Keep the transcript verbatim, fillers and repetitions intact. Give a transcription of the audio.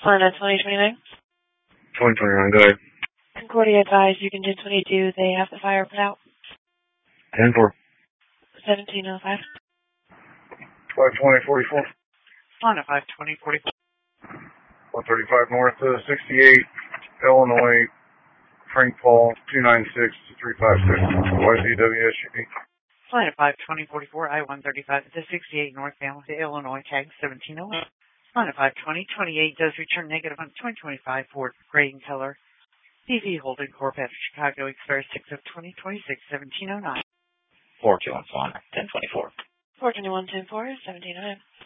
Florida twenty twenty-nine. twenty twenty-nine, go ahead. Concordia advised you can ten twenty-two. They have the fire put out. ten four. seventeen oh five. five twenty forty-four. Florida five twenty forty-four. one thirty-five North, uh, sixty-eight, Illinois, Frank Paul, two nine six three five six, Y Z W S U B. Florida five twenty forty-four, I one thirty-five to sixty-eight North Allen to Illinois, tag seventeen oh eight. Florida five twenty twenty-eight does return negative on twenty twenty-five Ford gray in color. D V Holden Corp at Chicago expires six of twenty twenty-six, seventeen oh nine. four two one Florida, ten twenty-four. four twenty-one ten four, seventeen oh nine.